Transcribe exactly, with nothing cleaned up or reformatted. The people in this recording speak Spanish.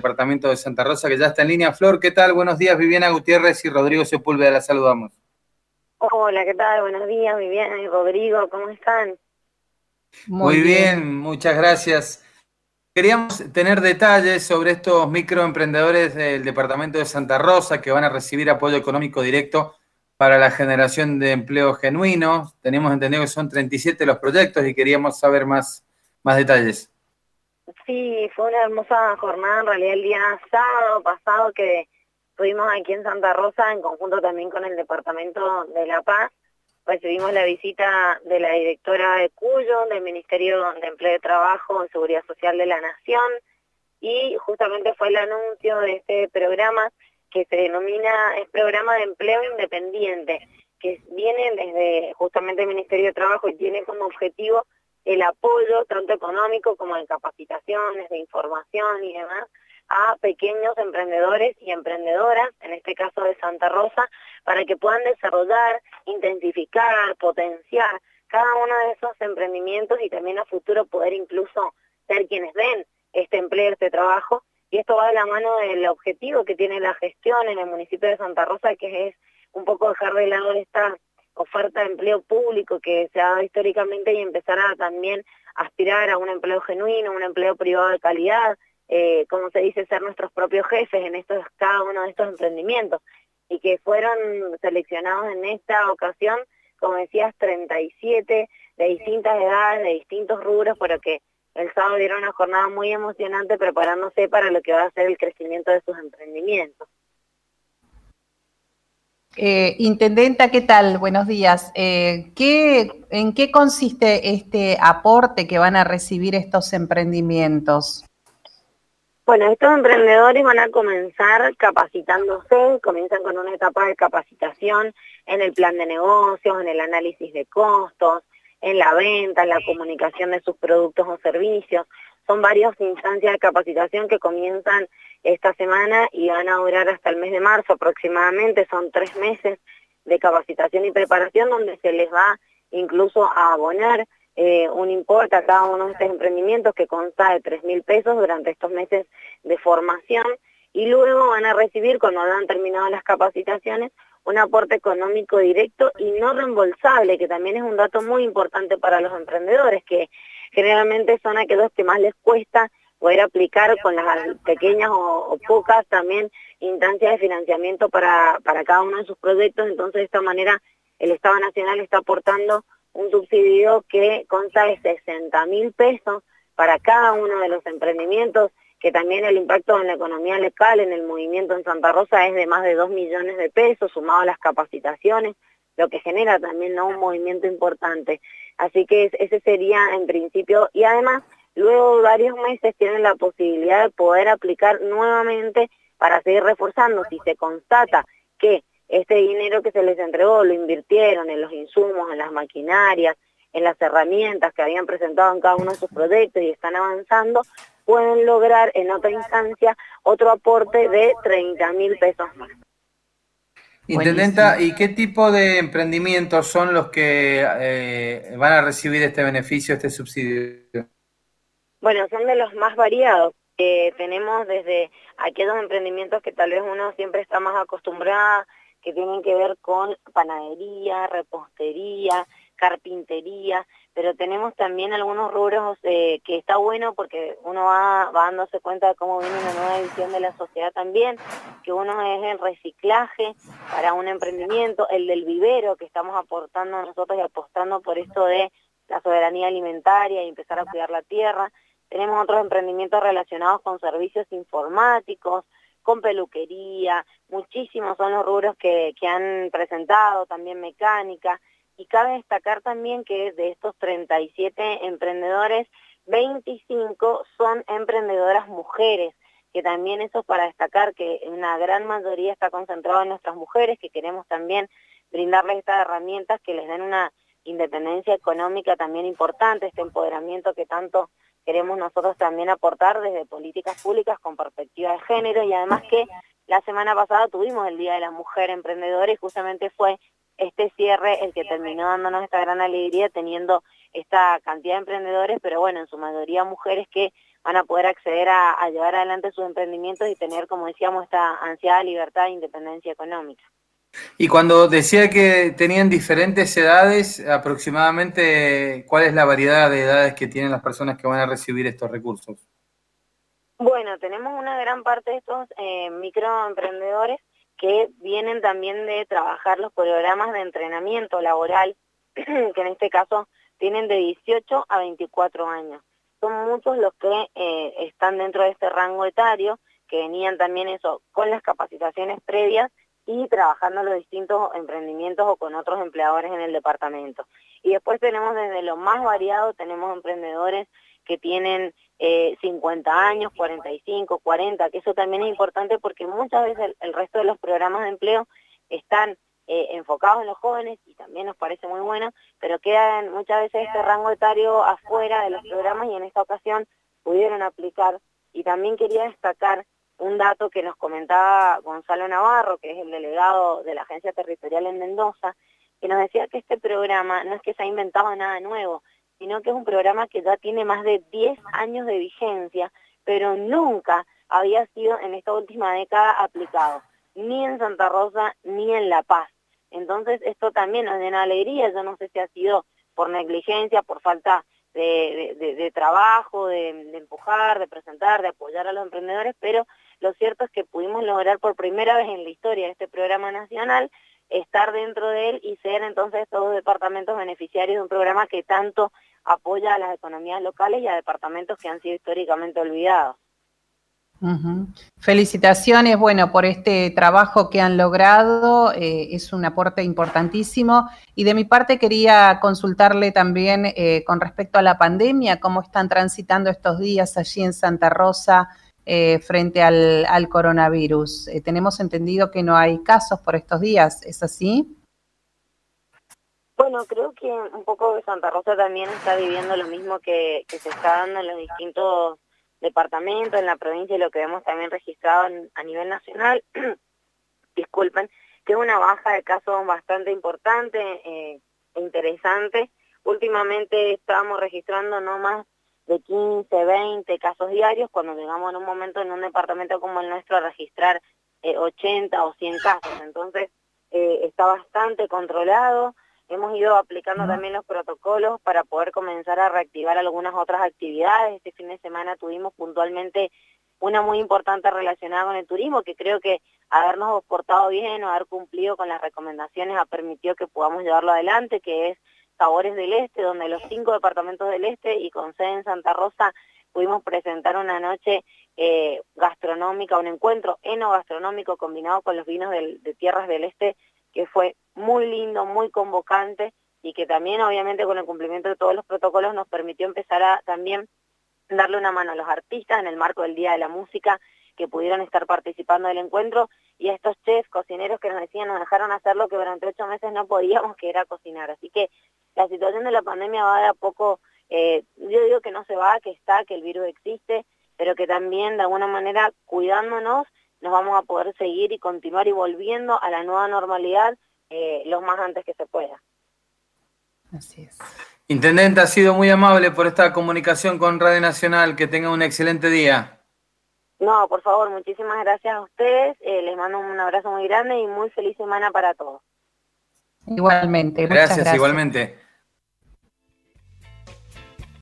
departamento de Santa Rosa, que ya está en línea. Flor, ¿qué tal? Buenos días, Viviana Gutiérrez y Rodrigo Sepúlveda, la saludamos. Hola, ¿qué tal? Buenos días, Viviana y Rodrigo, ¿cómo están? Muy, Muy bien. bien, muchas gracias. Queríamos tener detalles sobre estos microemprendedores del departamento de Santa Rosa que van a recibir apoyo económico directo para la generación de empleo genuino. Tenemos entendido que son treinta y siete los proyectos y queríamos saber más, más detalles. Sí, fue una hermosa jornada, en realidad el día sábado pasado que estuvimos aquí en Santa Rosa, en conjunto también con el Departamento de La Paz. Recibimos la visita de la directora de Cuyo, del Ministerio de Empleo y Trabajo y Seguridad Social de la Nación, y justamente fue el anuncio de este programa que se denomina, es Programa de Empleo Independiente, que viene desde justamente el Ministerio de Trabajo y tiene como objetivo el apoyo tanto económico como de capacitaciones, de información y demás a pequeños emprendedores y emprendedoras, en este caso de Santa Rosa, para que puedan desarrollar, intensificar, potenciar cada uno de esos emprendimientos y también a futuro poder incluso ser quienes den este empleo, este trabajo. Y esto va de la mano del objetivo que tiene la gestión en el municipio de Santa Rosa, que es un poco dejar de lado esta oferta de empleo público que se ha dado históricamente y empezar a también aspirar a un empleo genuino, un empleo privado de calidad, eh, como se dice, ser nuestros propios jefes en estos, cada uno de estos emprendimientos, y que fueron seleccionados en esta ocasión, como decías, treinta y siete de distintas edades, de distintos rubros, pero que el sábado dieron una jornada muy emocionante preparándose para lo que va a ser el crecimiento de sus emprendimientos. Eh, Intendenta, ¿qué tal? Buenos días. Eh, ¿qué, ¿En qué consiste este aporte que van a recibir estos emprendimientos? Bueno, estos emprendedores van a comenzar capacitándose, comienzan con una etapa de capacitación en el plan de negocios, en el análisis de costos, en la venta, en la comunicación de sus productos o servicios. Son varias instancias de capacitación que comienzan esta semana y van a durar hasta el mes de marzo aproximadamente. Son tres meses de capacitación y preparación donde se les va incluso a abonar eh, un importe a cada uno de estos emprendimientos que consta de tres mil pesos durante estos meses de formación, y luego van a recibir, cuando hayan terminado las capacitaciones, un aporte económico directo y no reembolsable, que también es un dato muy importante para los emprendedores, que generalmente son aquellos que más les cuesta poder aplicar con las pequeñas o, o pocas también instancias de financiamiento para, para cada uno de sus proyectos. Entonces, de esta manera, el Estado Nacional está aportando un subsidio que consta de sesenta mil pesos para cada uno de los emprendimientos, que también el impacto en la economía local, en el movimiento en Santa Rosa, es de más de dos millones de pesos, sumado a las capacitaciones, lo que genera también, ¿no?, un movimiento importante. Así que ese sería en principio, y además luego de varios meses tienen la posibilidad de poder aplicar nuevamente para seguir reforzando. Si se constata que este dinero que se les entregó lo invirtieron en los insumos, en las maquinarias, en las herramientas que habían presentado en cada uno de sus proyectos y están avanzando, pueden lograr en otra instancia otro aporte de treinta mil pesos más. Intendenta, ¿y qué tipo de emprendimientos son los que eh, van a recibir este beneficio, este subsidio? Bueno, son de los más variados. Eh, tenemos desde aquellos emprendimientos que tal vez uno siempre está más acostumbrado, que tienen que ver con panadería, repostería, carpintería, pero tenemos también algunos rubros eh, que está bueno porque uno va, va dándose cuenta de cómo viene una nueva visión de la sociedad también, que uno es el reciclaje para un emprendimiento, el del vivero, que estamos aportando nosotros y apostando por esto de la soberanía alimentaria y empezar a cuidar la tierra. Tenemos otros emprendimientos relacionados con servicios informáticos, con peluquería, muchísimos son los rubros que, que han presentado, también mecánica, y cabe destacar también que de estos treinta y siete emprendedores, veinticinco son emprendedoras mujeres, que también eso es para destacar que una gran mayoría está concentrado en nuestras mujeres, que queremos también brindarles estas herramientas que les den una independencia económica también importante, este empoderamiento que tanto queremos nosotros también aportar desde políticas públicas con perspectiva de género, y además que la semana pasada tuvimos el Día de la Mujer Emprendedora y justamente fue este cierre el que terminó dándonos esta gran alegría teniendo esta cantidad de emprendedores, pero bueno, en su mayoría mujeres que van a poder acceder a, a llevar adelante sus emprendimientos y tener, como decíamos, esta ansiada libertad e independencia económica. Y cuando decía que tenían diferentes edades, aproximadamente, ¿cuál es la variedad de edades que tienen las personas que van a recibir estos recursos? Bueno, tenemos una gran parte de estos eh, microemprendedores que vienen también de trabajar los programas de entrenamiento laboral, que en este caso tienen de dieciocho a veinticuatro años. Son muchos los que eh, están dentro de este rango etario, que venían también eso con las capacitaciones previas y trabajando en los distintos emprendimientos o con otros empleadores en el departamento. Y después tenemos desde lo más variado, tenemos emprendedores que tienen eh, cincuenta años, cuarenta y cinco, cuarenta, que eso también es importante porque muchas veces el, el resto de los programas de empleo están eh, enfocados en los jóvenes y también nos parece muy bueno, pero quedan muchas veces este rango etario afuera de los programas y en esta ocasión pudieron aplicar. Y también quería destacar un dato que nos comentaba Gonzalo Navarro, que es el delegado de la Agencia Territorial en Mendoza, que nos decía que este programa no es que se ha inventado nada nuevo, sino que es un programa que ya tiene más de diez años de vigencia, pero nunca había sido en esta última década aplicado, ni en Santa Rosa ni en La Paz. Entonces esto también nos llena de alegría. Yo no sé si ha sido por negligencia, por falta de, de, de, de trabajo, de, de empujar, de presentar, de apoyar a los emprendedores, pero lo cierto es que pudimos lograr por primera vez en la historia de este programa nacional estar dentro de él y ser entonces todos departamentos beneficiarios de un programa que tanto apoya a las economías locales y a departamentos que han sido históricamente olvidados. Uh-huh. Felicitaciones, bueno, por este trabajo que han logrado, eh, es un aporte importantísimo. Y de mi parte quería consultarle también eh, con respecto a la pandemia, cómo están transitando estos días allí en Santa Rosa eh, frente al, al coronavirus. Eh, tenemos entendido que no hay casos por estos días, ¿es así? Bueno, creo que un poco Santa Rosa también está viviendo lo mismo que, que se está dando en los distintos departamentos, en la provincia, y lo que vemos también registrado en, a nivel nacional, disculpen, que es una baja de casos bastante importante eh, e interesante. Últimamente estábamos registrando no más de quince, veinte casos diarios, cuando llegamos en un momento en un departamento como el nuestro a registrar eh, ochenta o cien casos. Entonces eh, está bastante controlado. Hemos ido aplicando también los protocolos para poder comenzar a reactivar algunas otras actividades. Este fin de semana tuvimos puntualmente una muy importante relacionada con el turismo, que creo que habernos portado bien o haber cumplido con las recomendaciones ha permitido que podamos llevarlo adelante, que es Sabores del Este, donde los cinco departamentos del Este y con sede en Santa Rosa pudimos presentar una noche eh, gastronómica, un encuentro enogastronómico combinado con los vinos del, de tierras del Este, que fue muy lindo, muy convocante y que también obviamente con el cumplimiento de todos los protocolos nos permitió empezar a también darle una mano a los artistas en el marco del Día de la Música que pudieron estar participando del encuentro y a estos chefs, cocineros que nos decían, nos dejaron hacer lo que durante ocho meses no podíamos, que era cocinar. Así que la situación de la pandemia va de a poco, eh, yo digo que no se va, que está, que el virus existe, pero que también de alguna manera cuidándonos nos vamos a poder seguir y continuar y volviendo a la nueva normalidad eh, lo más antes que se pueda. Así es. Intendente, ha sido muy amable por esta comunicación con Radio Nacional. Que tenga un excelente día. No, por favor, muchísimas gracias a ustedes. Eh, les mando un abrazo muy grande y muy feliz semana para todos. Igualmente, muchas Gracias, gracias. igualmente.